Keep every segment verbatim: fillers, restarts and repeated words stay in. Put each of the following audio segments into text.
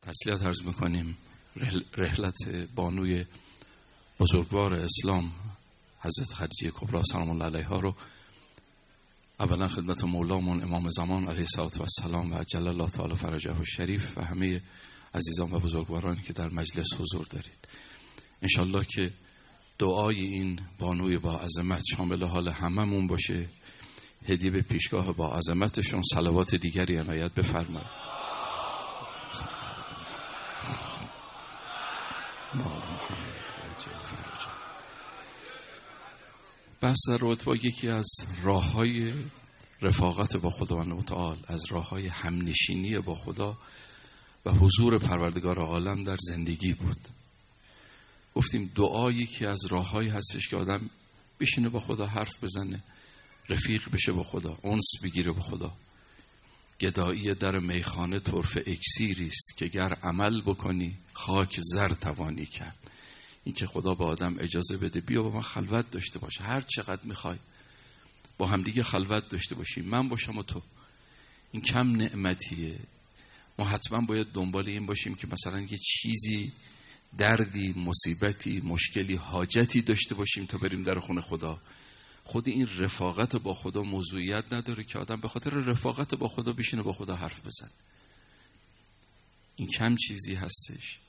تسلیت عرض میکنیم رحلت بانوی بزرگوار اسلام حضرت خدیجه کبری سلام الله علیها رو اولا خدمت مولامون امام زمان علیه السلام و عجل الله تعالی فرجه الشریف و همه عزیزان و بزرگوارانی که در مجلس حضور دارید. انشالله که دعای این بانوی با عظمت شامل حال هممون باشه. هدیه به پیشگاه با عظمتشون صلوات دیگری عنایت بفرمایید. بحث در رابطه با یکی از راه‌های رفاقت با خداوند متعال، از راه‌های همنشینی با خدا و حضور پروردگار عالم در زندگی بود. گفتیم دعایی که از راه‌هایی هستش که آدم بشینه با خدا حرف بزنه، رفیق بشه با خدا، انس بگیره با خدا. گدایی در میخانه طرف اکسیری است که گر عمل بکنی خاک زر توانی کرد. این که خدا به آدم اجازه بده بیا با من خلوت داشته باشه، هر چقدر میخوای با همدیگه خلوت داشته باشیم، من باشم و تو. این کم نعمتیه. ما حتما باید دنبال این باشیم که مثلا یه چیزی، دردی، مصیبتی، مشکلی، حاجتی داشته باشیم تا بریم در خونه خدا. خود این رفاقت با خدا موضوعیت نداره که آدم به خاطر رفاقت با خدا بشینه با خدا حرف بزن. این کم چیزی هستش.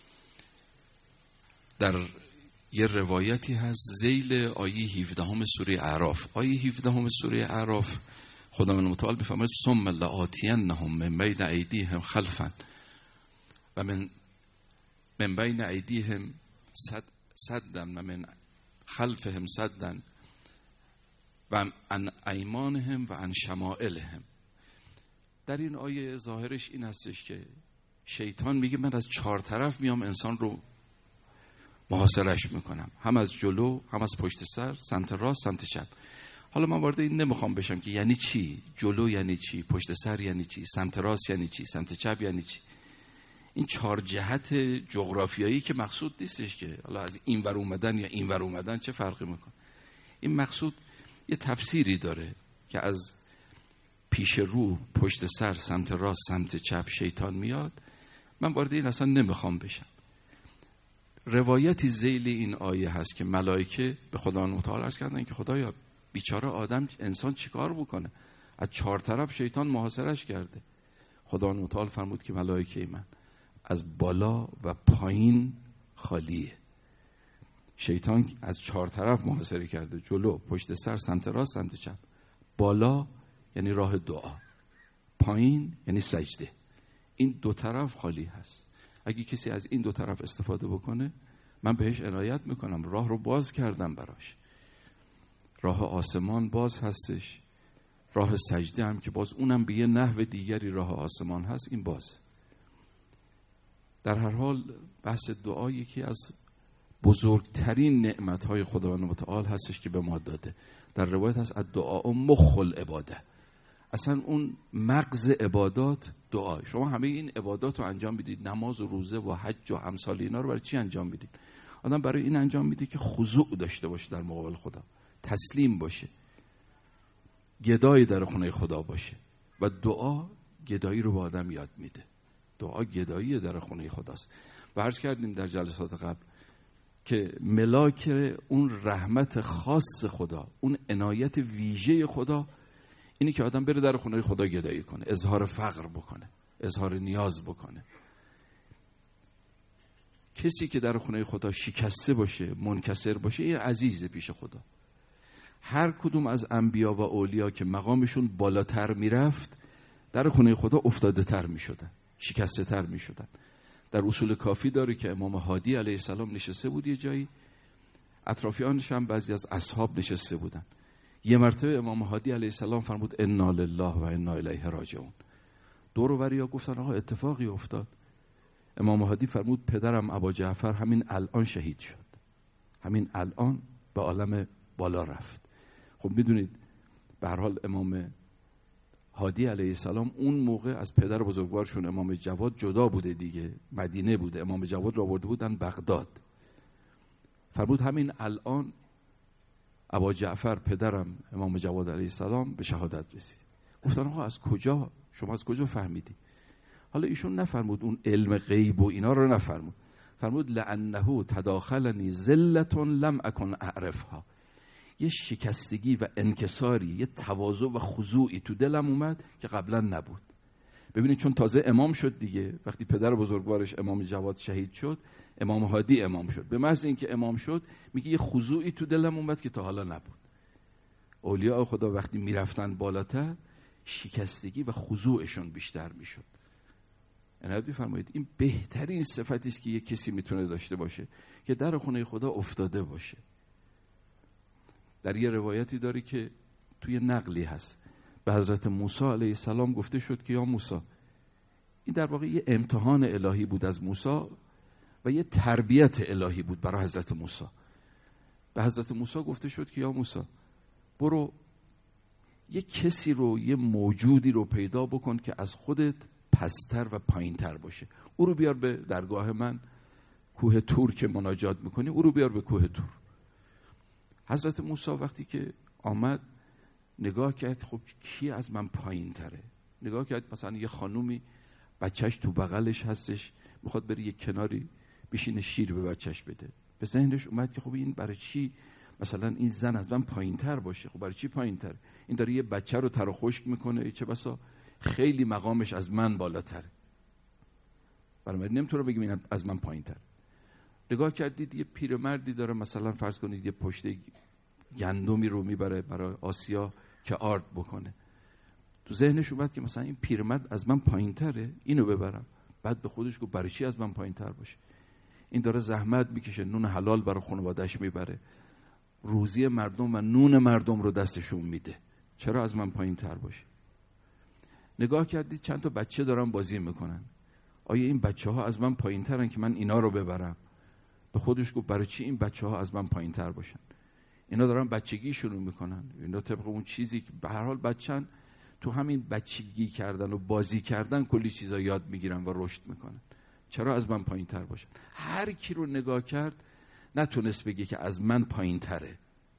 در یه روایتی هست ذیل آیه هفدهم سوره اعراف. آیه هفدهم سوره اعراف خداوند متعال می‌فرماید ثم لآتینهم من بین ایدیهم خلفا و من من بین ایدیهم صد صدا و من خلفهم صدا و عن ایمانهم و عن شمائلهم. در این آیه ظاهرش این هستش که شیطان میگه من از چهار طرف میام انسان رو محاصرش میکنم، هم از جلو، هم از پشت سر، سمت راست، سمت چپ. حالا من وارد این نمیخوام بشم که یعنی چی، جلو یعنی چی، پشت سر یعنی چی، سمت راست یعنی چی، سمت چپ یعنی چی. این چهار جهت جغرافیایی که مقصود نیستش که حالا از این ور اومدن یا این ور اومدن چه فرقی میکنه. این مقصود یه تفسیری داره که از پیش رو، پشت سر، سمت راست، سمت چپ شیطان میاد. من وارد این اصلا نمیخوام بشم. روایتی ذیل این آیه هست که ملائکه به خداوند متعال عرض کردن که خدایا بیچاره آدم، انسان چیکار بکنه؟ از چهار طرف شیطان محاصرش کرده. خداوند متعال فرمود که ملائکه من از بالا و پایین خالیه. شیطان از چهار طرف محاصره کرده، جلو، پشت سر، سمت راست، سمت چپ. بالا یعنی راه دعا، پایین یعنی سجده. این دو طرف خالی هست. اگه کسی از این دو طرف استفاده بکنه من بهش عنایت میکنم، راه رو باز کردم براش. راه آسمان باز هستش، راه سجده هم که باز اونم به یه نحو دیگری راه آسمان هست، این باز. در هر حال بحث دعا یکی از بزرگترین نعمتهای خداوند متعال هستش که به ما داده. در روایت هست الدعاء مخ العباده. اصلا اون مغز عبادات دعا. شما همه این عبادات رو انجام بدید، نماز و روزه و حج و امثال اینا رو برای چی انجام میدید؟ آدم برای این انجام میده که خضوع داشته باشه در مقابل خدا، تسلیم باشه، گدایی در خونه خدا باشه. و دعا گدایی رو به آدم یاد میده. دعا گدایی در خونه خداست. و عرض کردیم در جلسات قبل که ملاک اون رحمت خاص خدا، اون عنایت ویژه خدا اینی که آدم بره در خونه خدا گدایی کنه، اظهار فقر بکنه، اظهار نیاز بکنه. کسی که در خونه خدا شکسته باشه، منکسر باشه، این عزیزه پیش خدا. هر کدوم از انبیا و اولیا که مقامشون بالاتر میرفت در خونه خدا افتاده تر میشدن، شکسته تر میشدن. در اصول کافی داره که امام هادی علیه السلام نشسته بود یه جایی، اطرافیانش هم بعضی از اصحاب نشسته بودن. یه مرتبه امام هادی علیه السلام فرمود انا لله و انا الیه راجعون. دور و بریا گفتن آقا اتفاقی افتاد. امام هادی فرمود پدرم ابا جعفر همین الان شهید شد، همین الان به عالم بالا رفت. خب میدونید به هر حال امام هادی علیه السلام اون موقع از پدر بزرگوارشون امام جواد جدا بوده دیگه، مدینه بوده. امام جواد را آورده بودن بغداد. فرمود همین الان ابا جعفر پدرم امام جواد علیه السلام به شهادت رسید. گفتن آقا از کجا؟ شما از کجا فهمیدی؟ حالا ایشون نفرمود اون علم غیب و اینا رو نفرمود، فرمود لعنه تداخلنی ذلت لم اکن اعرفها. یه شکستگی و انکساری، یه تواضع و خضوعی تو دلم اومد که قبلا نبود. ببینید چون تازه امام شد دیگه، وقتی پدر بزرگوارش امام جواد شهید شد، امام هادی امام شد. به محض اینکه امام شد میگه یه خضوعی تو دلم اومد که تا حالا نبود. اولیاء خدا وقتی میرفتن بالاتر شکستگی و خضوعشون بیشتر میشد. عنایت بفرمایید این بهترین صفتی است که یک کسی میتونه داشته باشه، که در خونه خدا افتاده باشه. در یه روایتی داره که توی نقلی هست به حضرت موسی علیه السلام گفته شد که یا موسی، این در واقع یه امتحان الهی بود از موسی و یه تربیت الهی بود برای حضرت موسی. به حضرت موسی گفته شد که یا موسی برو یه کسی رو، یه موجودی رو پیدا بکن که از خودت پستر و پایینتر باشه، او رو بیار به درگاه من، کوه تور که مناجات میکنی او رو بیار به کوه تور. حضرت موسی وقتی که آمد نگاه کرد، خب کی از من پایینتره؟ نگاه کرد مثلا یه خانومی بچهش تو بغلش هستش، میخواد بره یه کناری بشینه شیر به بچهش بده. به ذهنش اومد که خب این برای چی مثلا این زن از من پایینتر باشه؟ خب برای چی پایینتر؟ این داره یه بچه رو تر و خشک میکنه، چه بسا خیلی مقامش از من بالاتره، برای من نمیتونه بگیم این از من پایینتر. نگاه کردید یه پیرمردی داره مثلا فرض کنید یه پشته گندمی رو میبره برای آسیا که آرد بکنه، تو ذهنش اومد که مثلا این پیرمرد از من پایینتره، اینو ببرم. بعد به خودش گفت برای چی از من پایینتر باشه؟ این داره زحمت میکشه، نون حلال برای خانواده‌اش میبره، روزی مردم و نون مردم رو دستشون میده، چرا از من پایینتر باشه؟ نگاه کردید چند تا بچه دارن بازی میکنن، آیا این بچه ها از من پایینترن که من اینا رو ببرم؟ به خودش گفت برای چی این بچه ها از من پایینتر باشن؟ اینا دارن بچگی شروع میکنن، اینا طبق اون چیزی که به هر حال بچن تو همین بچگی کردن و بازی کردن کلی چیزا یاد میگیرن و رشد میکنن، چرا از من پایینتر باشن؟ هر کی رو نگاه کرد نتونست بگه که از من پایینتره.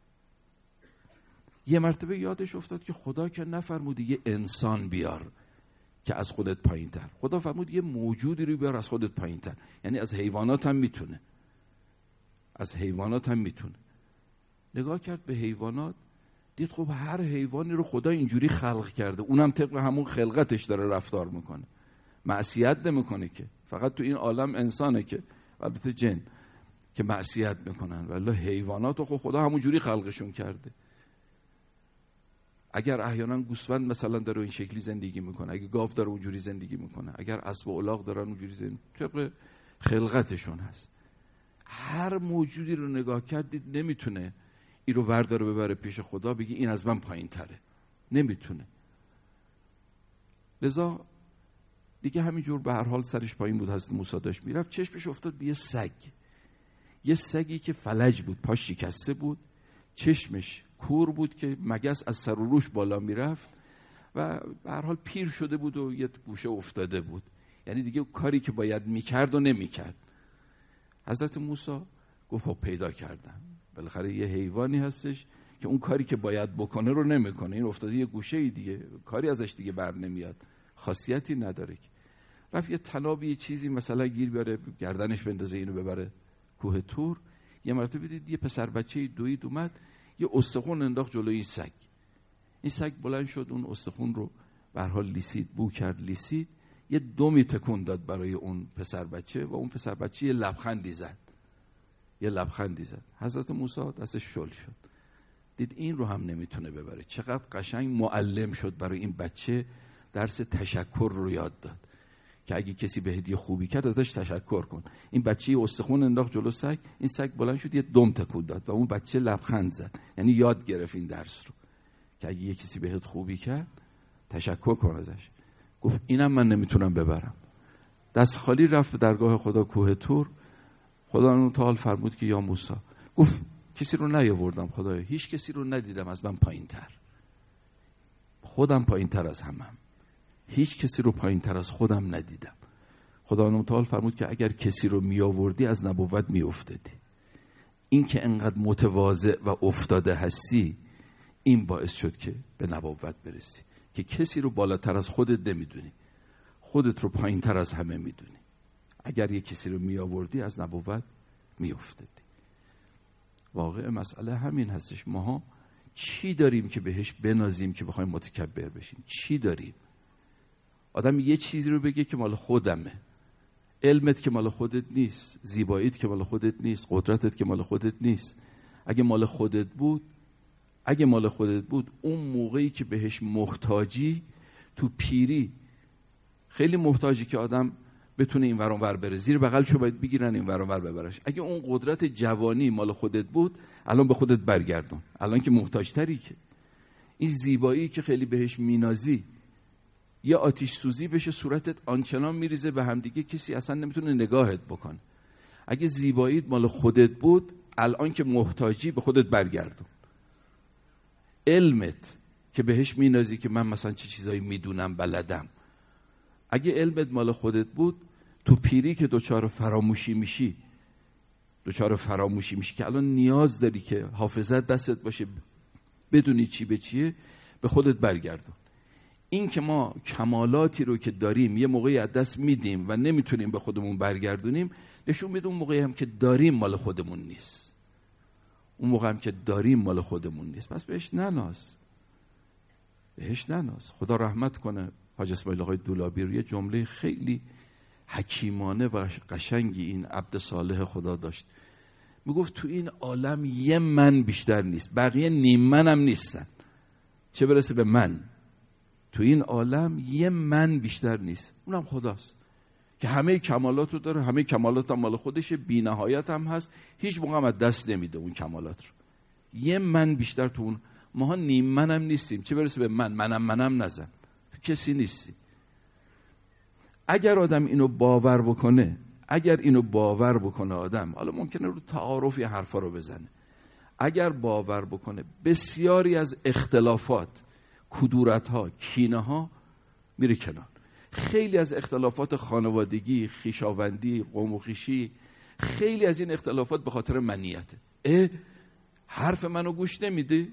یه مرتبه یادش افتاد که خدا که نفرمودی یه انسان بیار که از خودت پایینتر، خدا فرمود یه موجودی رو بیار از خودت پایینتر، یعنی از حیوانات هم میتونه، از حیوانات هم میتونه. نگاه کرد به حیوانات، دید خب هر حیوانی رو خدا اینجوری خلق کرده، اونم طبق همون خلقتش داره رفتار میکنه، معصیت نمیکنه که، فقط تو این عالم انسانه که البته جن که معصیت میکنن، ولی حیوانات رو خدا همونجوری خلقشون کرده. اگر احیانا گوسفند مثلا داره این شکلی زندگی میکنه، اگر گاو داره اونجوری زندگی میکنه، اگر اسب و الاغ دارن اونجوری زندگی، طبق خلقتشون هست. هر موجودی رو نگاه کردید نمیتونه این رو ورداره ببره پیش خدا بگی این از من پایین تره، نمیتونه. لذا دیگه همینجور به هر حال سرش پایین بود، حضرت موسی داشت میرفت، چشمش افتاد به یه سگ، یه سگی که فلج بود، پاش شکسته بود، چشمش کور بود که مگس از سر و روش بالا میرفت و به هر حال پیر شده بود و یه گوشه افتاده بود، یعنی دیگه کاری که باید میکرد و نمیکرد. حضرت موسی گفت خب پیدا کردم، بالاخره یه حیوانی هستش که اون کاری که باید بکنه رو نمیکنه، این افتاده یه گوشه دیگه، کاری ازش دیگه بر نمیاد، خاصیتی نداره که. رفت یه طنابی یه چیزی مثلا گیر بیاره گردنش بندازه اینو ببره کوه تور. یه مرتبه دید یه پسر بچه دوید اومد یه استخون انداخت جلوی این سگ، این سگ بلند شد اون استخون رو به هر حال لیسید، بو کرد لیسید، یه دمی تکون داد برای اون پسر بچه و اون پسر بچه یه لبخندی زد، یه لبخندی زد. حضرت موسی دستش شل شد، دید این رو هم نمیتونه ببره. چقدر قشنگ معلم شد برای این بچه، درس تشکر رو یاد داد که اگه کسی به هدیه خوبی کرد ازش تشکر کن. این بچه استخون انداخت جلو سگ، این سگ بلند شد یه دم تکون داد و اون بچه لبخند زد، یعنی یاد گرفت این درس رو که اگه یه کسی بهت خوبی کرد تشکر کن ازش. گفت اینم من نمیتونم ببرم. دست خالی رفت درگاه خدا کوه تور. خدا تعالی فرمود که یا موسی، گفت کسی رو نیاوردم خدایا، هیچ کسی رو ندیدم از من پایینتر، خودم پایینتر از همم، هیچ کسی رو پایینتر از خودم ندیدم. خدا تعالی فرمود که اگر کسی رو می آوردی از نبوت می افتادی. این که انقدر متواضع و افتاده هستی، این باعث شد که به نبوت برسی، که کسی رو بالاتر از خودت نمیدونی. خودت رو پایین تر از همه میدونی. اگر یک کسی رو می آوردی از نبوت می افتادی. واقع مسئله همین هستش. ماها چی داریم که بهش بنازیم که بخوایم متکبر بشیم؟ چی داریم؟ آدم یه چیزی رو بگه که مال خودمه. علمت که مال خودت نیست، زیباییت که مال خودت نیست، قدرتت که مال خودت نیست. اگه مال خودت بود اگه مال خودت بود اون موقعی که بهش محتاجی، تو پیری خیلی محتاجی که آدم بتونه این ور اون ور بره، زیر بغلشو باید بگیرن این ور اون ور ببرش. اگه اون قدرت جوانی مال خودت بود الان به خودت برگردون، الان که محتاج تری. که این زیبایی که خیلی بهش مینازی یه آتش سوزی بشه، صورتت آنچنان میریزه به همدیگه کسی اصلا نمیتونه نگاهت بکنه. اگه زیباییت مال خودت بود الان که محتاجی به خودت برگردون. علمت که بهش مینازی که من مثلا چه چیزایی میدونم بلدم، اگه علمت مال خودت بود تو پیری که دوچار فراموشی میشی دوچار فراموشی میشی که الان نیاز داری که حافظت دستت باشه بدونی چی به چیه، به خودت برگردون. این که ما کمالاتی رو که داریم یه موقعی از دست میدیم و نمیتونیم به خودمون برگردونیم، نشون میده اون موقعی هم که داریم مال خودمون نیست. اون موقع هم که داریم مال خودمون نیست. پس بهش نناز، بهش نناز. خدا رحمت کنه حاج اسماعیل آقای دولابی رو، یه جمله خیلی حکیمانه و قشنگی این عبد صالح خدا داشت. میگفت تو این عالم یه من بیشتر نیست، بقیه نیم من هم نیستن، چه برسه به من. تو این عالم یه من بیشتر نیست، اونم خداست که همه کمالات رو داره، همه کمالات هم مال خودشه، بی نهایت هم هست، هیچ موقع هم از دست نمیده اون کمالات رو. یه من بیشتر تو اون، ماها نیم من هم نیستیم، چه برسه به من. منم منم نزن، کسی نیستی. اگر آدم اینو باور بکنه اگر اینو باور بکنه آدم، حالا ممکنه رو تعارف یه حرفا رو بزنه، اگر باور بکنه بسیاری از اختلافات، کدورت‌ها، کینه‌ها میره کنار. خیلی از اختلافات خانوادگی، خویشاوندی، قوم و خویشی، خیلی از این اختلافات به خاطر منیته. اه حرف منو گوش نمیده؟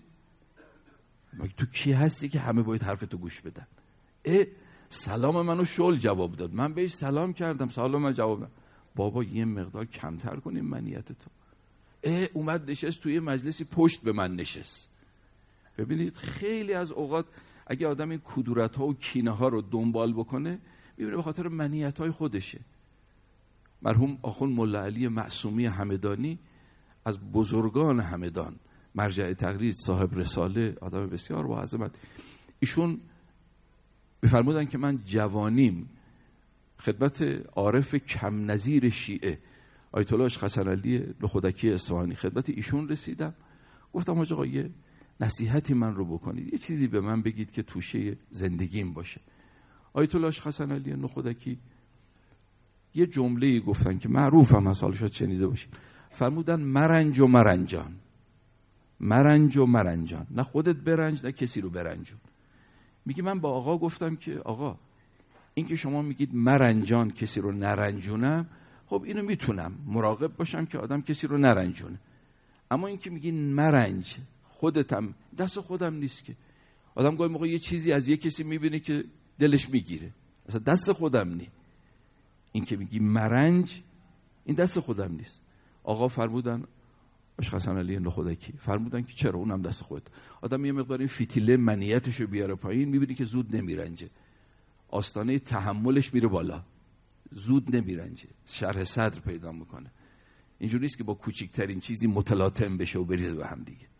تو کی هستی که همه باید حرف تو گوش بدن؟ اه سلام منو شل جواب داد، من بهش سلام کردم، سلام من جواب داد. بابا یه مقدار کمتر کنیم منیت تو. اه اومد نشست توی مجلسی پشت به من نشست. ببینید خیلی از اوقات اگه آدم این کدورت ها و کینه ها رو دنبال بکنه، میبینه به خاطر منیت های خودشه. مرحوم آخوند ملا علی معصومی همدانی از بزرگان همدان، مرجع تقلید، صاحب رساله، آدم بسیار با عظمت، ایشون میفرمودن که من جوانیم خدمت عارف کم نظیر شیعه آیت الله حسن علی نخودکی اصفهانی خدمت ایشون رسیدم. گفتم آقا یه نصیحتی من رو بکنید، یه چیزی به من بگید که توشه زندگیم باشه. آیت الله حسن علی نخودکی یه جمله‌ای گفتن که معروف هم هست، حالا شاید شنیده باشید. فرمودن مرنج و مرنجان، مرنج و مرنجان، نه خودت برنج نه کسی رو برنجون. میگه من با آقا گفتم که آقا این که شما میگید مرنجان کسی رو نرنجونم، خب اینو میتونم مراقب باشم که آدم کسی رو نرنجونه، اما این که میگی مرنج خودتم، دست خودم نیست که. آدم گاهی موقع یه چیزی از یه کسی میبینه که دلش میگیره، اصلا دست خودم نی. این که میگی مرنج این دست خودم نیست. آقا فرمودن آش حسن علی نخودکی فرمودن که چرا اونم دست خودت. آدم یه مقدار این فتیله منیتشو بیاره پایین، میبینی که زود نمیرنجه، آستانه تحملش میره بالا، زود نمیرنجه، شرح صدر پیدا میکنه. اینجوری نیست که با کوچکترین چیزی متلاطم بشه و بریزه به هم دیگه.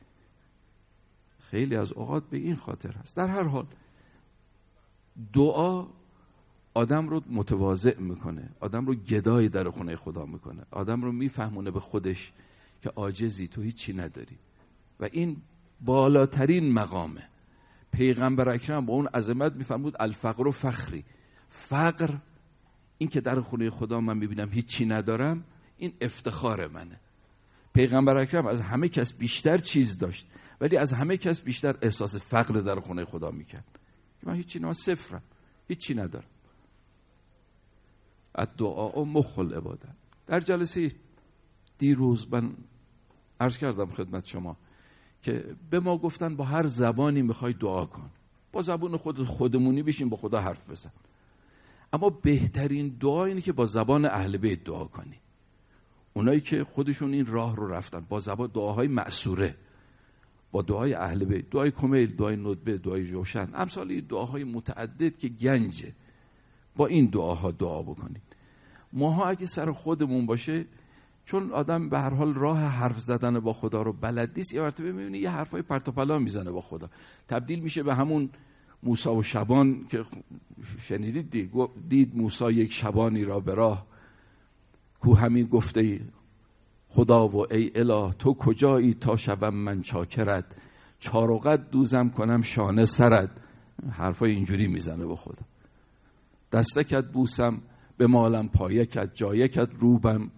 خیلی از اوقات به این خاطر هست. در هر حال دعا آدم رو متواضع میکنه، آدم رو گدای در خونه خدا میکنه، آدم رو میفهمونه به خودش که عاجزی، تو هیچی نداری و این بالاترین مقامه. پیغمبر اکرم با اون عظمت میفرمود الفقر و فخری، فقر این که در خونه خدا من میبینم هیچی ندارم، این افتخار منه. پیغمبر اکرم از همه کس بیشتر چیز داشت ولی از همه کس بیشتر احساس فقر در خونه خدا میکرد که من هیچی ندارم، صفرم، هیچی ندارم. الدعاء مخ العبادة. در جلسه دیروز من عرض کردم خدمت شما که به ما گفتن با هر زبانی میخوای دعا کن، با زبان خود خودمونی بشین با خدا حرف بزن. اما بهترین دعا اینه که با زبان اهل بیت دعا کنی. اونایی که خودشون این راه رو رفتن با زبان دعاهای مأثوره، با دعای اهل بیت، دعای کمیل، دعای ندبه، دعای جوشن، امثال این دعاهای متعدد که گنجه، با این دعاها دعا بکنید. ماها اگه سر خودمون باشه، چون آدم به هر حال راه حرف زدن با خدا رو بلد نیست، یه مرتبه میبینی یه حرفای پرت و پلا میزنه با خدا، تبدیل میشه به همون موسی و شبان که شنیدید دید, دید موسی یک شبانی را به راه، کو همین گفته خدا و ای اله تو کجایی تا شبم من چاکرت، چارقد دوزم کنم شانه سرت. حرفای اینجوری میزنه با خدا. دستکت بوسم به مالم پایکت، جایکت روبم،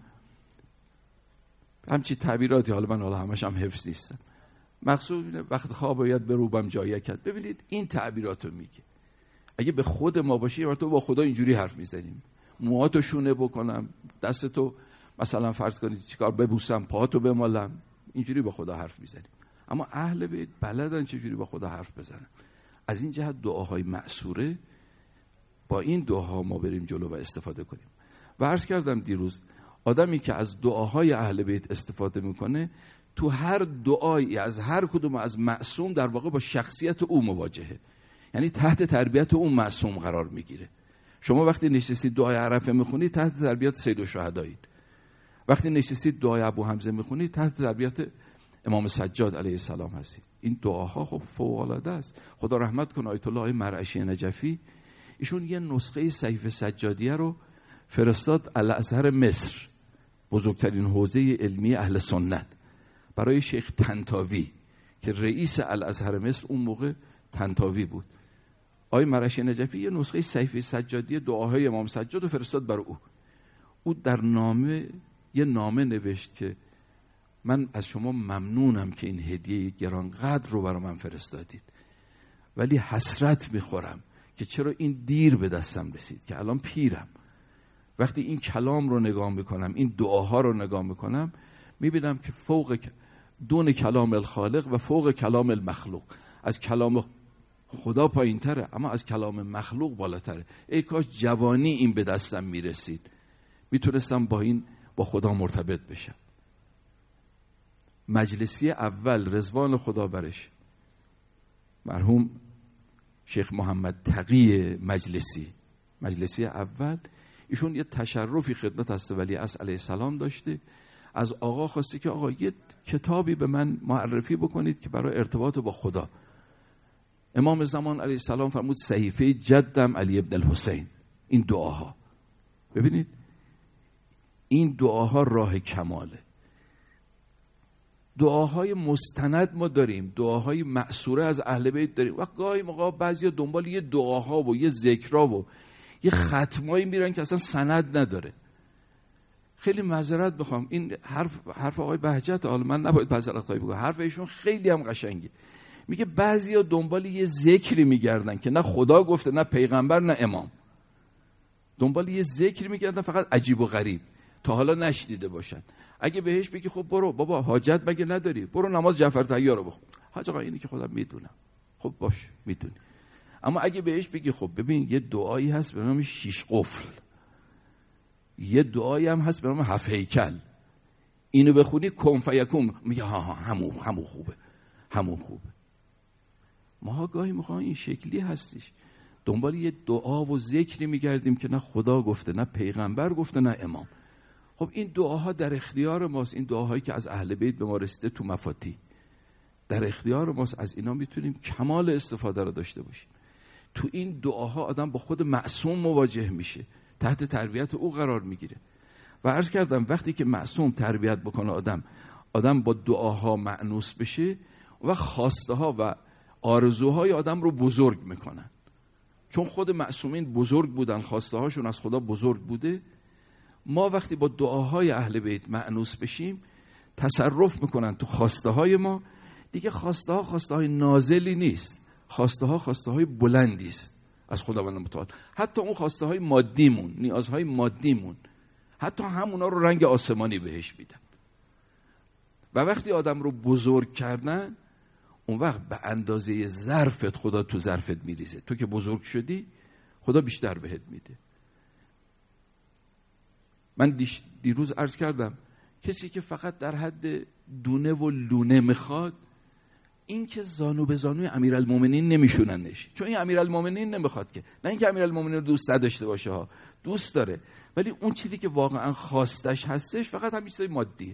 همچی تعبیراتی. حالا من حالا همش هم حفظ نیستم، مقصود اینه وقت خواب باید به روبم جایکت. ببینید این تعبیراتو میگه. اگه به خود ما باشه یا تو با خدا اینجوری حرف میزنیم، موهاتو شونه بکنم، دستتو مثلا فرض کنید چیکار ببوسم، پاهاتو بمالم، اینجوری با خدا حرف میزنیم. اما اهل بیت بلدن چجوری با خدا حرف بزنن. از این جهت دعاهای مأثوره، با این دعاها ما بریم جلو و استفاده کنیم. و عرض کردم دیروز، آدمی که از دعاهای اهل بیت استفاده میکنه، تو هر دعایی از هر کدوم از معصوم در واقع با شخصیت او مواجهه، یعنی تحت تربیت اون معصوم قرار میگیره. شما وقتی نشستید دعای عرفه میخونید تحت تربیت سید الشهدایید، وقتی نشستید دعای ابو حمزه میخونید تحت تربیت امام سجاد علیه السلام هستید. این دعاها خب فوق العاده است. خدا رحمت کنه آیت الله مرعشی نجفی، ایشون یه نسخه صحیفه سجادیه رو فرستاد الازهر مصر، بزرگترین حوزه علمی اهل سنت، برای شیخ طنطاوی که رئیس الازهر مصر اون موقع طنطاوی بود. آقای مرعشی نجفی یه نسخه صحیفه سجادیه دعاهای امام سجاد رو فرستاد برای او. او در نامه یه نامه نوشت که من از شما ممنونم که این هدیه گرانقدر رو برای من فرستادید، ولی حسرت میخورم که چرا این دیر به دستم رسید، که الان پیرم. وقتی این کلام رو نگاه میکنم، این دعاها رو نگاه میکنم، میبینم که فوق دون کلام الخالق و فوق کلام المخلوق، از کلام خدا پایین تره اما از کلام مخلوق بالاتره. ای کاش جوانی این به دستم میرسید، میتونستم با این با خدا مرتبط بشم. مجلسی اول رضوان خدا برش، مرحوم شیخ محمد تقی مجلسی، مجلسی اول، ایشون یه تشرفی خدمت حضرت ولیعصر علیه السلام داشته، از آقا خواسته که آقا یه کتابی به من معرفی بکنید که برای ارتباط با خدا. امام زمان علیه السلام فرمود صحیفه جدم علی ابن الحسین. این دعاها، ببینید این دعاها راه کماله. دعاهای مستند ما داریم، دعاهای مأثوره از اهل بیت داریم، و گاهی موقع بعضیا دنبال یه دعاها و یه ذکرها و یه ختمایی میرن که اصلا سند نداره. خیلی معذرت بخوام، این حرف حرف آقای بهجت، حالا من نباید معذرت خواهی بگم، حرف ایشون خیلی هم قشنگه. میگه بعضیا دنبال یه ذکری میگردن که نه خدا گفته، نه پیغمبر، نه امام. دنبال یه ذکری میگردن فقط عجیب و غریب، تا حالا نشنیده باشن. اگه بهش بگی خب برو بابا حاجت مگه نداری، برو نماز جعفر طیار رو بخون، حاج آقا اینی که خودم میدونم، خب باش میدونی. اما اگه بهش بگی خب ببین یه دعایی هست به نام شیش قفل، یه دعایی هم هست به نام هفت هیکل، اینو بخونی کن فیکون، میگه ها ها همون همون خوبه، همون خوبه. ما گاهی میخوام این شکلی هستیش، دنبال یه دعا و ذکری میگردیم که نه خدا گفته، نه پیغمبر گفته، نه امام. خب این دعاها در اختیار ماست، این دعاهایی که از اهل بیت به ما رسیده تو مفاتی در اختیار ماست، از اینا میتونیم کمال استفاده رو داشته باشیم. تو این دعاها آدم با خود معصوم مواجه میشه، تحت تربیت او قرار میگیره. و عرض کردم وقتی که معصوم تربیت بکنه آدم آدم با دعاها مأنوس بشه و خواسته ها و آرزوهای آدم رو بزرگ میکنن، چون خود معصومین بزرگ بودن، خواسته هاشون از خدا بزرگ بوده. ما وقتی با دعاهای اهل بیت مأنوس بشیم، تصرف میکنن تو خواسته های ما. دیگه خواسته ها خواسته های نازلی نیست، خواسته ها خواسته های بلندی است از خداوند متعال. حتی اون خواسته های مادیمون، نیازهای مادیمون، حتی همونا رو رنگ آسمانی بهش میدن. و وقتی آدم رو بزرگ کردن، اون وقت به اندازه ظرفت خدا تو ظرفت میریزه. تو که بزرگ شدی خدا بیشتر بهت میده. من دیش دیروز عرض کردم کسی که فقط در حد دونه و لونه میخواد، این که زانو به زانوی امیرالمومنین نمیشوننش، چون این امیرالمومنین نمیخواد که، نه اینکه امیرالمومنین رو دوست نداشته باشه ها، دوست داره، ولی اون چیزی که واقعا خواستش هستش فقط همین چیزای مادیه.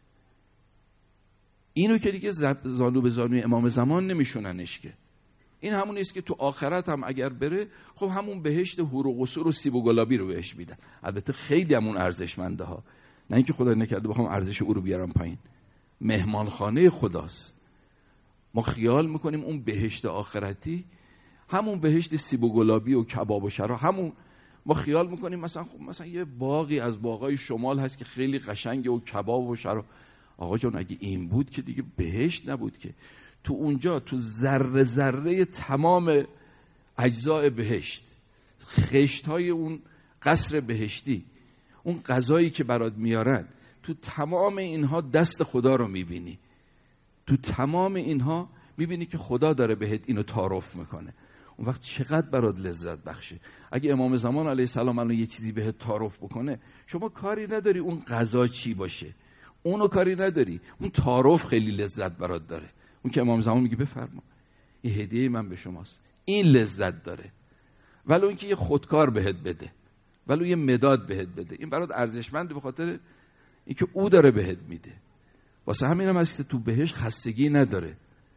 اینو که دیگه زانو به زانوی امام زمان نمیشوننش که. این همون است که تو آخرت هم اگر بره، خب همون بهشت حور و قصور و سیب و گلابی رو بهش میدن. البته خیلی همون ارزشمنده ها، نه اینکه خدا نکرده بخوام ارزش او رو بیارم پایین. مهمانخانه خداست. ما خیال میکنیم اون بهشت آخرتی همون بهشت سیب و گلابی و کباب و شراب، همون ما خیال میکنیم مثلا خب مثلا یه باغی از باغای شمال هست که خیلی قشنگه و کباب و شراب. آقا جان اگه این بود که دیگه بهشت نبود که. تو اونجا تو ذره ذره تمام اجزای بهشت، خشت‌های اون قصر بهشتی، اون غذایی که برات میارن، تو تمام اینها دست خدا رو میبینی. تو تمام اینها میبینی که خدا داره بهت اینو تعارف میکنه. اون وقت چقدر برات لذت بخشه. اگه امام زمان علیه السلام الان یه چیزی بهت تعارف بکنه، شما کاری نداری اون غذا چی باشه، اونو کاری نداری، اون تعارف خیلی لذت برات داره. اون که امام زمان میگه بفرما این هدیه من به شماست، این لذت داره. ولو اینکه یه خودکار بهت بده، ولو یه مداد بهت بده، این برات ارزشمنده به خاطر اینکه او داره بهت میده. واسه همین هم هست که تو بهشت خستگی نداره.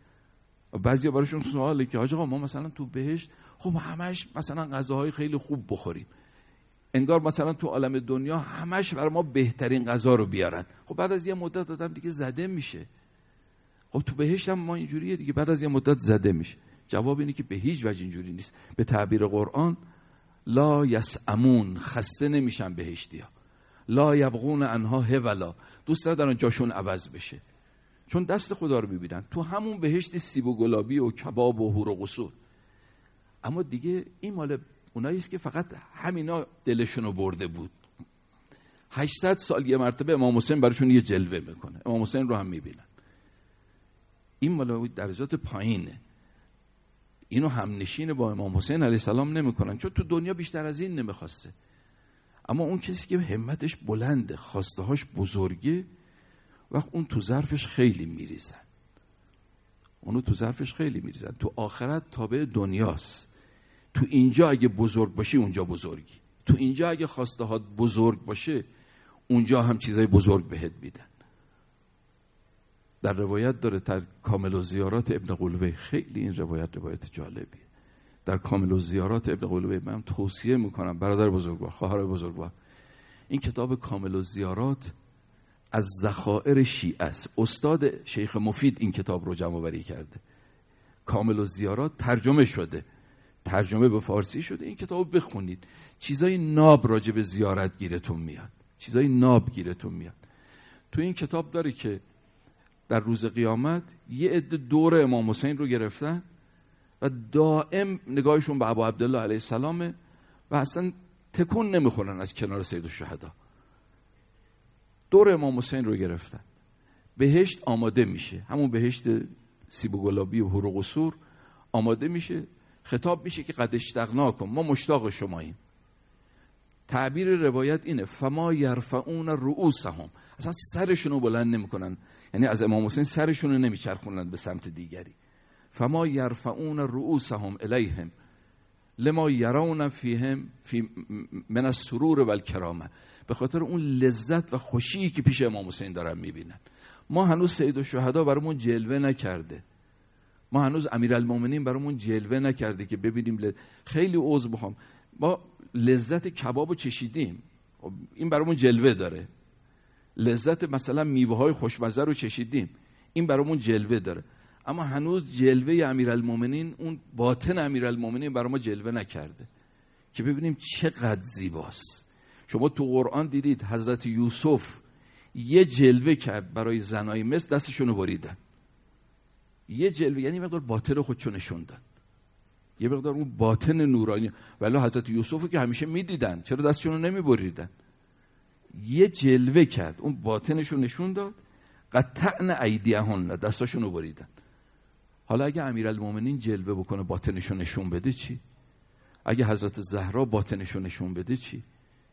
بعضیا براشون سواله که آقا ما مثلا تو بهشت خب همش مثلا غذاهای خیلی خوب بخوریم، انگار مثلا تو عالم دنیا همش برای ما بهترین غذا رو بیارن. خب بعد از یه مدت آدم دیگه زده میشه. خب تو بهشت هم ما اینجوریه دیگه، بعد از یه مدت زده میشه. جواب اینه که به هیچ وجه اینجوری نیست. به تعبیر قرآن لا یسعمون، خسته نمیشن بهشتیا. لا یبغون عنها حولا، دوست ندارن جاشون عوض بشه، چون دست خدا رو میبینن. تو همون بهشت سیب و گلابی و کباب و حور و قصور. اما دیگه این مال اونایی است که فقط همینا دلشونو برده بود. هشتصد سال یه مرتبه امام حسین براشون یه جلوه میکنه، امام حسین رو هم میبینن. این مال درجات پایینه. اینو هم نشین با امام حسین علیه السلام نمیکنن، چون تو دنیا بیشتر از این نمیخواسته. اما اون کسی که همتش بلنده، خواسته هاش بزرگه، وقت اون تو ظرفش خیلی میریزن. اونو تو ظرفش خیلی میریزن. تو آخرت تابع دنیاست. تو اینجا اگه بزرگ باشی اونجا بزرگی. تو اینجا اگه خواسته هات بزرگ باشه اونجا هم چیزای بزرگ بهت میدن. در روایت داره در کامل الزیارات ابن قلوی، خیلی این روایت روایت جالبیه. در کامل الزیارات ابن قلوی من توصیه میکنم برادر بزرگوار، خواهر بزرگوار، این کتاب کامل الزیارات از ذخایر شیعه است. استاد شیخ مفید این کتاب رو جمع آوری کرده. کامل الزیارات ترجمه شده، ترجمه به فارسی شده. این کتاب بخونید، چیزای ناب راجع به زیارت گیرتون میاد، چیزای ناب گیرتون میاد. تو این کتاب داره که در روز قیامت یه عده دور امام حسین رو گرفتن و دائم نگاهشون به ابا عبدالله علیه السلام و اصلا تکون نمیخورن از کنار سید الشهدا. دور امام حسین رو گرفتن. بهشت آماده میشه، همون بهشت سیب و گلابی و حور و قصور آماده میشه. خطاب میشه که قد اشتقناکم، ما مشتاق شماییم. تعبیر روایت اینه فما یرفعون رؤوسهم، اصلا سرشون رو بلند نمیکنن، یعنی از امام حسین سرشون رو نمیچرخونن به سمت دیگری. فما یرفعون رؤوسهم الیهم لما یرون فیهم فی من السرور و الکرامه، به خاطر اون لذت و خوشی که پیش امام حسین دارن میبینن. ما هنوز سید الشهدا برامون جلوه نکرده، ما هنوز امیرالمومنین برامون جلوه نکرده که ببینیم. ل... خیلی عذر میخوام، ما لذت کبابو چشیدیم، این برامون جلوه داره. لذت مثلا میوه های خوشمزه رو چشیدیم، این برامون جلوه داره. اما هنوز جلوه امیرالمومنین، اون باطن امیرالمومنین برای ما جلوه نکرده که ببینیم چقدر زیباست. شما تو قرآن دیدید حضرت یوسف یه جلوه کرد برای زنای مصر، دستشونو بریدن. یه جلوه یعنی مقدار باطن خودشو نشون داد، یه مقدار اون باطن نورانی. ولی حضرت یوسفو که همیشه میدیدن، چرا دستشونو نمیبریدن؟ یه جلوه کرد، اون باطنشو نشون داد. قطعن ایدیهن، دستاشونو بریدن. حالا اگه امیرالمومنین جلوه بکنه باطنشو نشون بده چی؟ اگه حضرت زهرا باطنشو نشون بده چی؟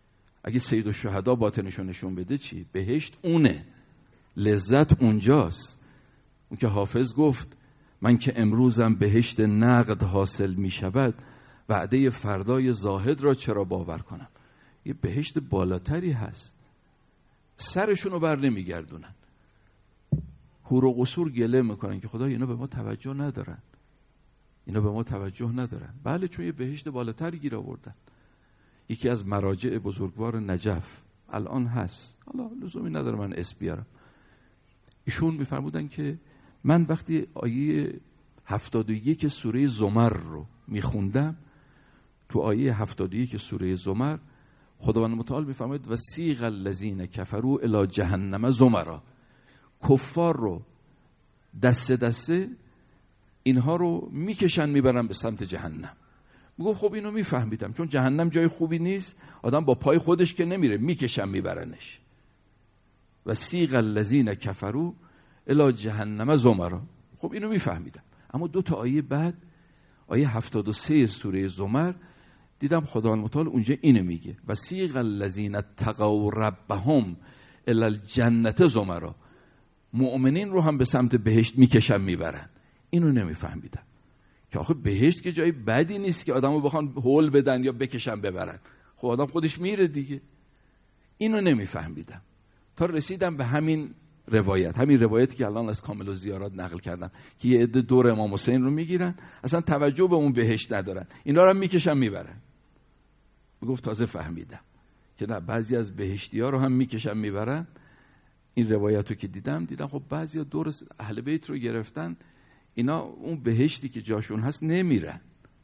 اگه سید الشهدا باطنشو نشون بده چی؟ بهشت اونه، لذت اونجاست. اون که حافظ گفت من که امروزم بهشت نقد حاصل می شود، وعده فردای زاهد را چرا باور کنم؟ یه بهشت بالاتری هست. سرشونو بر نمی گردونن، حور و قصور گله میکنن که خدای اینا به ما توجه ندارن، اینا به ما توجه ندارن. بله، چون یه بهشت بالاتری گیر آوردن. یکی از مراجع بزرگوار نجف الان هست، حالا لزومی نداره من اسم بیارم، ایشون میفرمودن که من وقتی آیه هفتاد و یک سوره زمر رو میخوندم، تو آیه هفتاد و یک سوره زمر خداوند متعال میفرماید وسیق الذین کفروا الی جهنم زمرا، کفار رو دسته دسته اینها رو میکشن میبرن به سمت جهنم. میگم خب اینو میفهمیدم، چون جهنم جای خوبی نیست، آدم با پای خودش که نمیره، میکشن میبرنش. وسیق الذین کفروا الی جهنم زمرا، خب اینو میفهمیدم. اما دو تا آیه بعد، آیه هفتاد و سه سوره زمر، دیدم خداوند متعال اونجا اینو میگه وسیق الذین اتقوا ربهم الی الجنة زمرا، مؤمنین رو هم به سمت بهشت میکشن میبرن. اینو نمیفهمیدم که آخه بهشت که جای بدی نیست که آدمو بخوان هول بدن یا بکشن ببرن، خب آدم خودش میره دیگه. اینو نمیفهمیدم تا رسیدم به همین روایت، همین روایتی که الان از کامل الزیارات نقل کردم که یه عده دور امام حسین رو میگیرن، اصلا توجه به اون بهشت ندارن، اینا رو هم میکشن میبرن. میگفت تازه فهمیدم که نه، بعضی از بهشتی ها رو هم میکشن میبرن. این روایت رو که دیدم دیدم خب بعضی ها دور اهل بیت رو گرفتن، اینا اون بهشتی که جاشون هست نمیرن.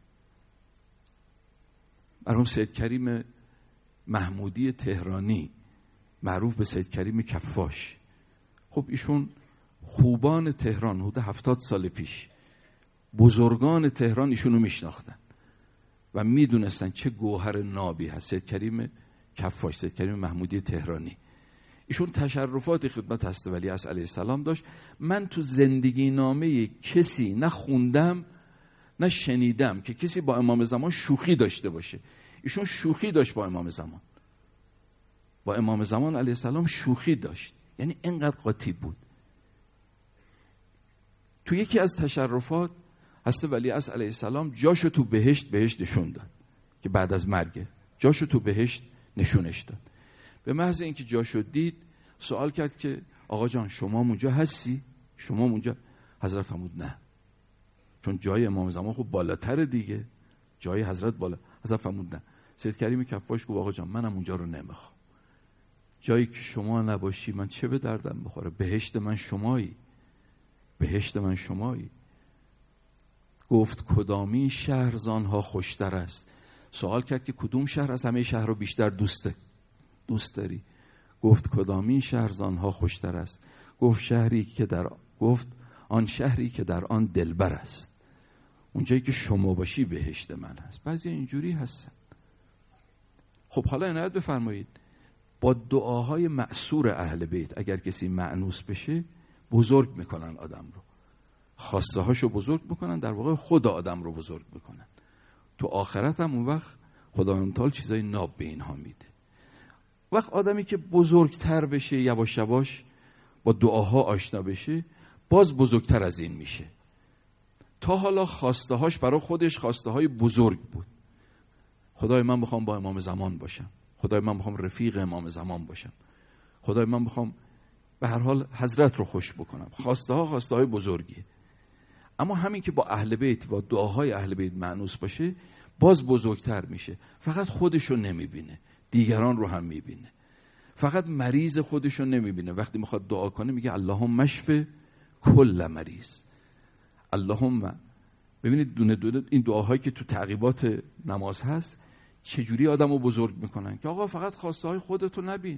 مرحوم سید کریم محمودی تهرانی معروف به سید کریم کفاش، خب ایشون خوبان تهران حدود هفتاد سال پیش، بزرگان تهران ایشونو میشناختن و میدونستن چه گوهر نابی هست سید کریم کفاش، سید کریم محمودی تهرانی. ایشون تشرفات خدمت هست ولی از علیه السلام داشت. من تو زندگی نامه کسی نه خوندم نه شنیدم که کسی با امام زمان شوخی داشته باشه. ایشون شوخی داشت با امام زمان، با امام زمان علیه السلام شوخی داشت، یعنی اینقدر قاطی بود. تو یکی از تشرفات حضرت ولیعصر علیه السلام جاشو تو بهشت بهشت نشون داد که بعد از مرگ جاشو تو بهشت نشونش داد. به محض اینکه جاشو دید سوال کرد که آقا جان شما اونجا هستی؟ شما اونجا؟ حضرت فرمود نه، چون جای امام زمان خب بالاتر دیگه، جای حضرت بالا. حضرت فرمود نه. سید کریم کفاش گفت آقا جان منم اونجا رو نمیخوام، جایی که شما نباشی من چه به دردم بخوره، بهشت من شمایی، بهشت من شمایی. گفت کدامین شهر زانها خوشتر است؟ سوال کرد که کدوم شهر از همه شهر رو بیشتر دوسته دوست داری؟ گفت کدامین شهر زانها خوشتر است؟ گفت شهری که در گفت آن شهری که در آن دلبر است. اونجایی که شما باشی بهشت من هست. بعضی اینجوری هستن. خب حالا عنایت بفرمایید، با دعاهای مأثور اهل بیت اگر کسی مأنوس بشه بزرگ میکنن آدم رو، خواسته هاشو بزرگ میکنن، در واقع خود آدم رو بزرگ میکنن. تو آخرت هم اون وقت خداوند متعال چیزای ناب به اینها میده. وقت آدمی که بزرگتر بشه یواش یواش با دعاها آشنا بشه باز بزرگتر از این میشه. تا حالا خواسته هاش برای خودش خواسته های بزرگ بود. خدای من بخوام با امام زمان باشم، خدای من بخوام رفیق امام زمان باشم، خدای من بخوام به هر حال حضرت رو خوش بکنم. خواسته ها خواسته های بزرگیه. اما همین که با اهل بیت با دعاهای اهل بیت مأنوس باشه باز بزرگتر میشه. فقط خودش رو نمیبینه، دیگران رو هم میبینه. فقط مریض خودش رو نمیبینه، وقتی میخواد دعا کنه میگه اللهم اشف کل مریض. اللهم، ببینید دونه دونه این دعاهایی که تو تعقیبات نماز هست چجوری آدمو بزرگ میکنن که آقا فقط خواسته های خودتو نبین،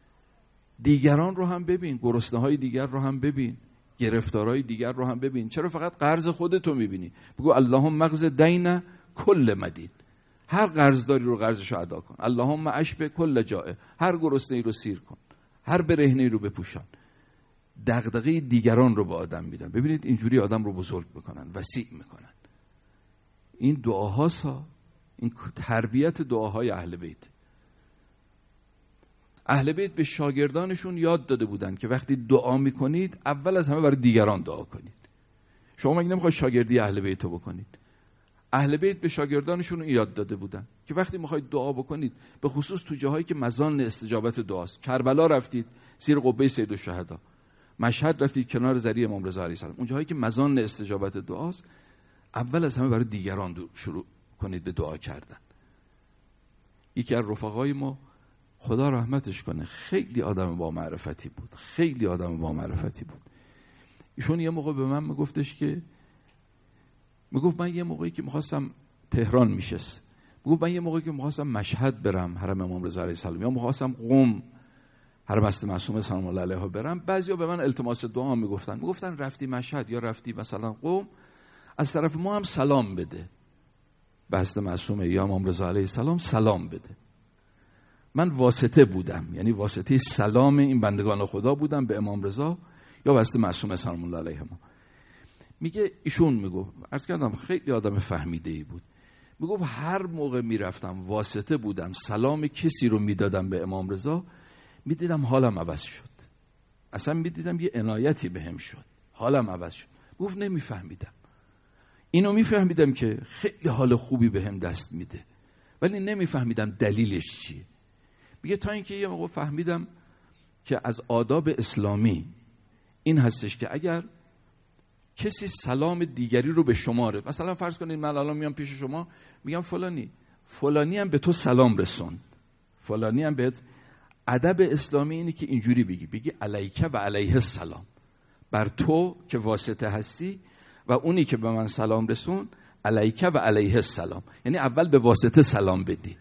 دیگران رو هم ببین، گرسنه های دیگر رو هم ببین، گرفتارهای دیگر رو هم ببین. چرا فقط قرض خودتو میبینی؟ بگو اللهم مغز دین کل مدین، هر قرضداری رو قرضشو ادا کن. اللهم اشبع کل جائع، هر گرسنه‌ای رو سیر کن، هر برهنه‌ای رو بپوشان. دغدغه دیگران رو به آدم میدن. ببینید اینجوری آدم رو بزرگ میکنن، وسیع میکنن. این دعاهاست، این تربیت دعاهای اهل بیت. اهل بیت به شاگردانشون یاد داده بودن که وقتی دعا میکنید اول از همه برای دیگران دعا کنید. شما مگه نمیخواید شاگردی اهل بیت رو بکنید؟ اهل بیت به شاگردانشون یاد داده بودن که وقتی میخواید دعا بکنید، به خصوص تو جاهایی که مزان استجابت دعاست، کربلا رفتید زیر قبه سید الشهدا، مشهد رفتید کنار ذری امام رضا علیه السلام، اون جاهایی که مزان استجابت دعاست، اول از همه برای دیگران شروع کنید به دعا کردن. یکی از رفقای ما، خدا رحمتش کنه، خیلی آدم با معرفتی بود، خیلی آدم با معرفتی بود. ایشون یه موقع به من میگفتش که میگفت من یه موقعی که میخواستم تهران میشست، میگفت من یه موقعی که میخواستم مشهد برم حرم امام رضا علیه السلام، یا میخواستم قم حرم هست معصومه سلام الله علیها برم، بعضیا به من التماس دعا میگفتن، میگفتن رفتی مشهد یا رفتی مثلا قم، از طرف ما هم سلام بده، به هست معصومه یا امام رضا علیه السلام سلام بده. من واسطه بودم، یعنی واسطه سلام این بندگان خدا بودم به امام رضا یا به هست معصومه سلام الله علیهما. میگه ایشون میگفت، عرض کردم خیلی آدم فهمیده ای بود، میگفت هر موقع میرفتم واسطه بودم سلام کسی رو میدادم به امام رضا، میدیدم حالم عوض شد، اصلا میدیدم یه عنایتی بهم شد، حالم عوض شد. گفت نمیفهمیدم، اینو میفهمیدم که خیلی حال خوبی بهم دست میده، ولی نمیفهمیدم دلیلش چیه. میگه تا اینکه یه موقع فهمیدم که از آداب اسلامی این هستش که اگر کسی سلام دیگری رو به شماره، مثلا فرض کنید من الان میام پیش شما میگم فلانی فلانی هم به تو سلام رسوند، فلانی هم بهت، ادب اسلامی اینه که اینجوری بگی، بگی علیکه و علیه السلام، بر تو که واسطه هستی و اونی که به من سلام رسون، علیکه و علیه السلام، یعنی اول به واسطه سلام بدی،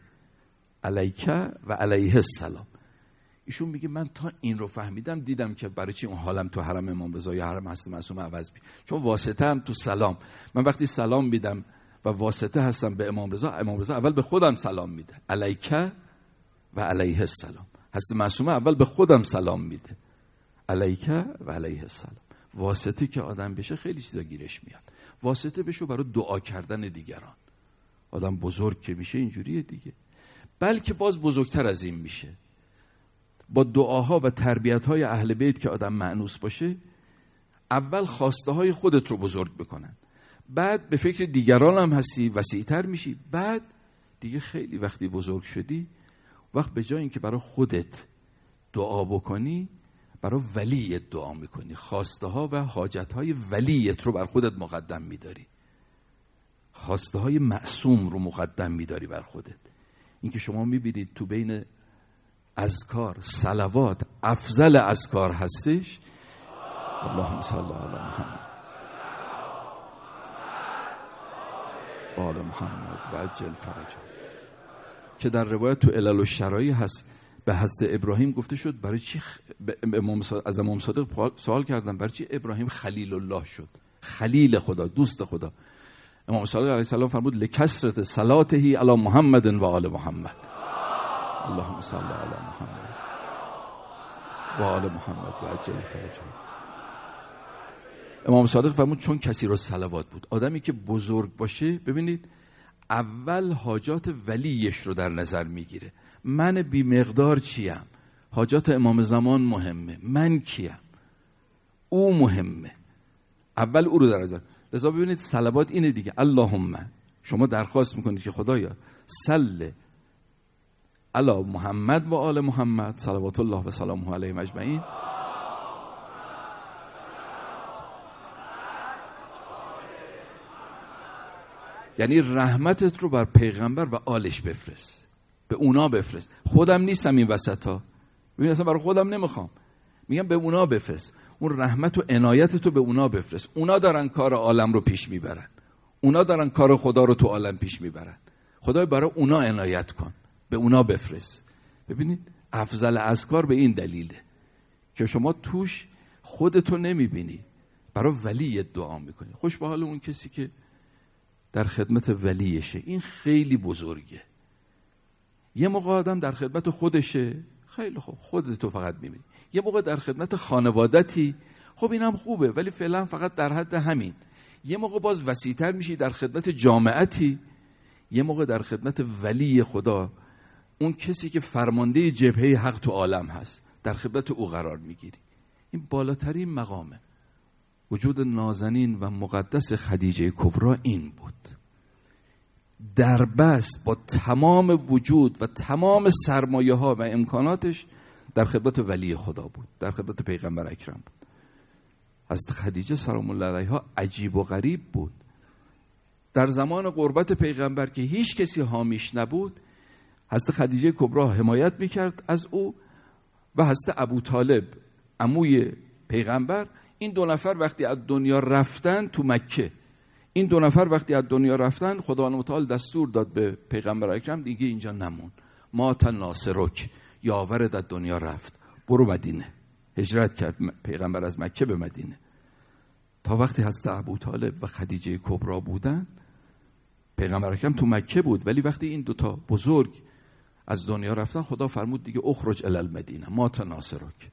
علیکه و علیه السلام. ایشون میگه من تا این رو فهمیدم دیدم که برای چی اون حالم تو حرم امام رضا یا حرم هست معصومه عوض بی، چون واسطه هم تو سلام، من وقتی سلام میدم و واسطه هستم به امام رضا، امام رضا اول به خودم سلام میده، علیکه و علیه السلام، هست معصومه اول به خودم سلام میده، علیکه و علیه السلام. واسطه که آدم بشه خیلی چیزا گیرش میاد، واسطه بشو برای دعا کردن دیگران. آدم بزرگ که میشه اینجوریه دیگه، بلکه باز بزرگتر از این میشه، با دعاها و تربیت‌های اهل بیت که آدم مأنوس باشه، اول خواسته های خودت رو بزرگ بکنن، بعد به فکر دیگران هم هستی، وسیع‌تر میشی، بعد دیگه خیلی وقتی بزرگ شدی، وقت به جای اینکه برای خودت دعا بکنی، برای ولیت دعا میکنی، خواسته ها و حاجت های ولیت رو بر خودت مقدم میداری، خواسته های معصوم رو مقدم میداری بر خودت. اینکه شما میبینید تو بین اذکار صلوات افضل اذکار هستش، اللهم صل علی محمد و آل محمد و عجل فرجهم، که در روایت تو علل الشرایع هست، به حضرت ابراهیم گفته شد برای چی خ... امام صادق... از امام صادق سوال کردن برای چی ابراهیم خلیل الله شد، خلیل خدا، دوست خدا. امام صادق علیه السلام فرمود لکثرت صلاته علی محمد و آل محمد، اللهم صل علی محمد و آل محمد و عجل فرجهم. امام صادق فرمود چون کسی رو صلوات بود. آدمی که بزرگ باشه، ببینید اول حاجات ولیش رو در نظر میگیره، من بی مقدار چیم، حاجات امام زمان مهمه، من کیم، او مهمه، اول او رو در نظر. لذا ببینید صلوات اینه دیگه، اللهم شما درخواست میکنید که خدایا صل علی محمد و آل محمد صلوات الله و سلامه علیهم اجمعین، یعنی رحمتت رو بر پیغمبر و آلش بفرست، به اونا بفرست. خودم نیستم این وسط ها، ببین اصلا برای خودم نمیخوام، میگم به اونا بفرست، اون رحمت و عنایت تو به اونا بفرست. اونا دارن کار عالم رو پیش میبرن، اونا دارن کار خدا رو تو عالم پیش میبرن، خدای برای اونا عنایت کن، به اونا بفرست. ببینید افضل اذکار به این دلیله که شما توش خودتو نمیبینی، برای ولی دعا میکنی. خوش به حال اون کسی که در خدمت ولیشه، این خیلی بزرگه. یه موقع آدم در خدمت خودشه، خیلی خوب، خودتو فقط میبینی. یه موقع در خدمت خانوادتی، خب اینم خوبه ولی فعلا فقط در حد همین. یه موقع باز وسیع‌تر میشی در خدمت جامعتی، یه موقع در خدمت ولی خدا اون کسی که فرمانده جبهه حق تو عالم هست، در خدمت او قرار میگیری. این بالاترین مقامه. وجود نازنین و مقدس خدیجه کبرا این بود. در بست با تمام وجود و تمام سرمایه ها و امکاناتش در خدمت ولی خدا بود، در خدمت پیغمبر اکرم بود. حضرت خدیجه سلام الله علیها عجیب و غریب بود. در زمان غربت پیغمبر که هیچ کسی حامیش نبود، حضرت خدیجه کبرا حمایت میکرد از او و حضرت ابو طالب عموی پیغمبر. این دو نفر وقتی از دنیا رفتن تو مکه، این دو نفر وقتی از دنیا رفتن، خداوند متعال دستور داد به پیغمبر اکرم دیگه اینجا نمون، مات ناصرک، یاورت از دنیا رفت، برو مدینه. هجرت کرد پیغمبر از مکه به مدینه. تا وقتی حضرت ابو طالب و خدیجه کبرا بودن، پیغمبر اکرم تو مکه بود، ولی وقتی این دوتا بزرگ از دنیا رفتن، خدا فرمود دیگه اخرج الی المدینه، مات ناصرک.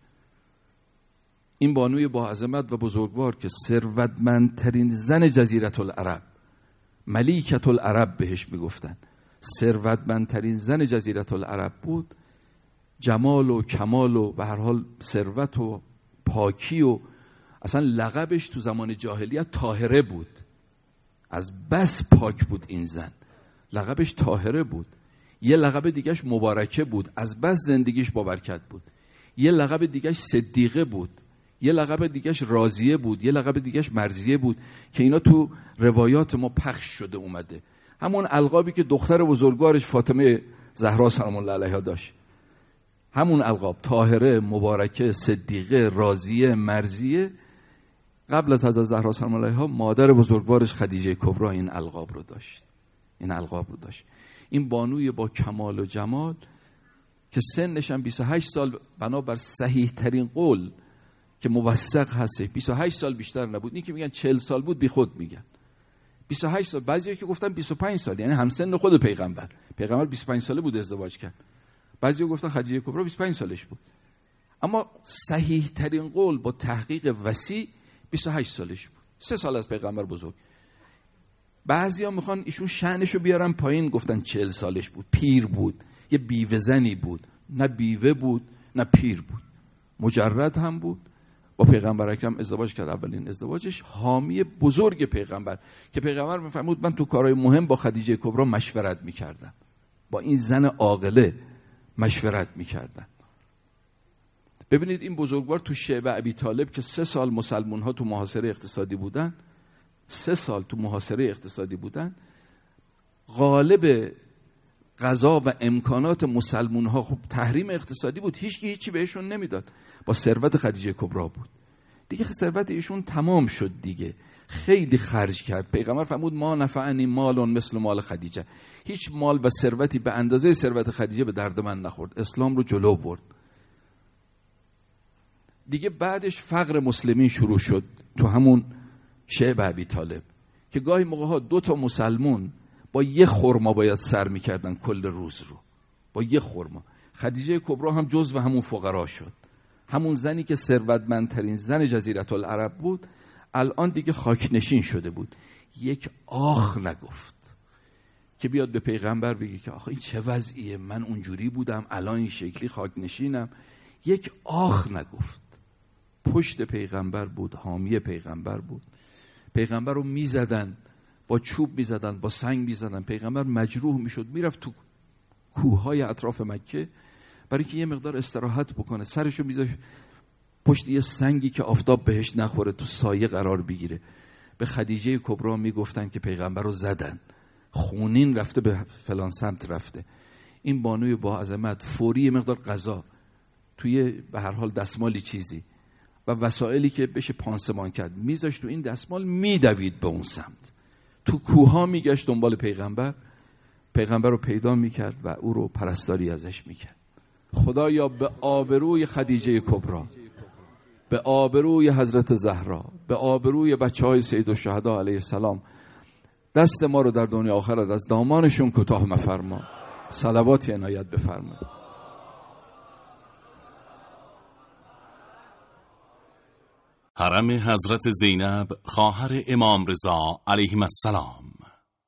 این بانوی با عظمت و بزرگوار که ثروتمندترین زن جزیره العرب، ملیکة العرب بهش میگفتن، ثروتمندترین زن جزیره العرب بود، جمال و کمال و به هر حال ثروت و پاکی و اصلا لقبش تو زمان جاهلیت طاهره بود. از بس پاک بود این زن، لقبش طاهره بود. یه لقب دیگهش مبارکه بود، از بس زندگیش با برکت بود. یه لقب دیگهش صدیقه بود، یه لقب دیگهش راضیه بود، یه لقب دیگهش مرضیه بود که اینا تو روایات ما پخش شده اومده. همون القابی که دختر بزرگوارش فاطمه زهرا سلام الله علیها داشت، همون القاب، طاهره، مبارکه، صدیقه، راضیه، مرضیه. قبل از حضرت زهرا سلام الله علیها مادر بزرگوارش خدیجه کبرا این القاب رو داشت. این القاب رو داشت. این بانوی با کمال و جمال که سنش هم بیست و هشت سال، بنابر صحیح ترین قول که موثق هست بیست و هشت سال بیشتر نبود. این که میگن چهل سال بود بی خود میگن. بیست و هشت سال، بعضیا که گفتن بیست و پنج سال، یعنی همسن خود پیغمبر. پیغمبر بیست و پنج ساله بود ازدواج کرد. بعضیا گفتن خدیجه کبرا بیست و پنج سالش بود. اما صحیح ترین قول با تحقیق وسیع بیست و هشت سالش بود. سه سال از پیغمبر بزرگ. بعضیا میخوان ایشون شأنشو بیارن پایین، گفتن چهل سالش بود، پیر بود، یه بیوه زنی بود. نه بیوه بود نه پیر بود، مجرد هم بود. با پیغمبر اکرم ازدواج کرد. اولین ازدواجش حامی بزرگ پیغمبر که پیغمبر میفرمود من تو کارهای مهم با خدیجه کبرا مشورت میکردم، با این زن عاقله مشورت میکردم. ببینید این بزرگوار تو شیبه ابی طالب که سه سال مسلمان ها تو محاصره اقتصادی بودن، سه سال تو محاصره اقتصادی بودن، غالب غذا و امکانات مسلمان ها خب تحریم اقتصادی بود، هیچ کی هیچی بهشون نمیداد. با ثروت خدیجه کبرا بود. دیگه ثروت ایشون تمام شد دیگه، خیلی خرج کرد. پیغمبر فرمود ما نفعنی مال مثل مال خدیجه، هیچ مال و ثروتی به اندازه ثروت خدیجه به درد من نخورد. اسلام رو جلو برد. دیگه بعدش فقر مسلمین شروع شد تو همون شیبه ابی طالب که گاهی موقع ها دو تا مسلمون با یه خرما باید سر میکردن کل روز رو، با یه خرما. خدیجه کبرا هم جزو همون فقرا شد. همون زنی که ثروتمندترین زن جزیره العرب بود، الان دیگه خاکنشین شده بود. یک آخ نگفت که بیاد به پیغمبر بگه که آخه این چه وضعیه، من اونجوری بودم الان این شکلی خاکنشینم. یک آخ نگفت. پشت پیغمبر بود، حامی پیغمبر بود. پیغمبر رو میزدن، با چوب میزدن، با سنگ میزدن. پیغمبر مجروح میشد، میرفت تو کوههای اطراف مکه برای که یه مقدار استراحت بکنه. سرشو میذاشت پشت یه سنگی که آفتاب بهش نخوره، تو سایه قرار بگیره. به خدیجه کبرا میگفتن که پیغمبر رو زدن، خونین رفته به فلان سمت رفته. این بانوی با عظمت فوری یه مقدار غذا توی به هر حال دستمالی چیزی و وسایلی که بشه پانسمان کرد میذاشت تو این دستمال، میدوید به اون سمت. تو کوها میگشت دنبال پیغمبر، پیغمبر رو پیدا میکرد و او رو پرستاری ازش میکرد. خدایا به آبروی خدیجه کبرا، به آبروی حضرت زهرا، به آبروی بچه های سید الشهدا علیه السلام، دست ما رو در دنیا آخرت از دامانشون کوتاه مفرما. صلواتی عنایت بفرما. حرم حضرت زینب خواهر امام رضا علیه السلام.